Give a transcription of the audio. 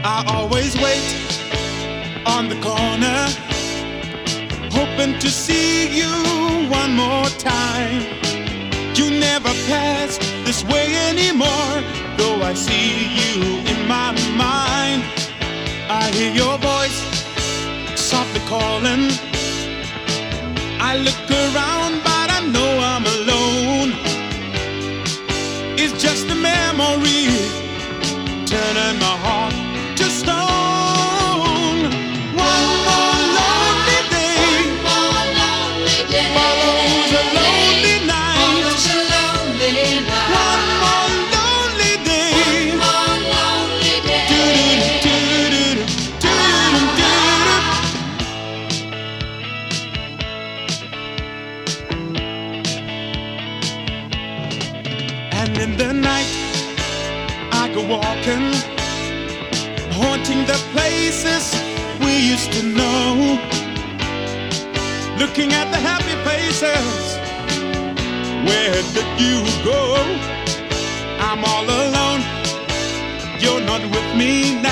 I always wait on the corner, hoping to see you one more time. You never pass this way anymore, though I see you in my mind. I hear your voice softly calling. I look around, but I know I'm alone. It's just a memory, turning my heart to stone. One more lonely day, follows a lonely night. One more lonely day, and in the night I go walking, haunting the places we used to know, looking at the happy faces. Where did you go? I'm all alone, you're not with me now.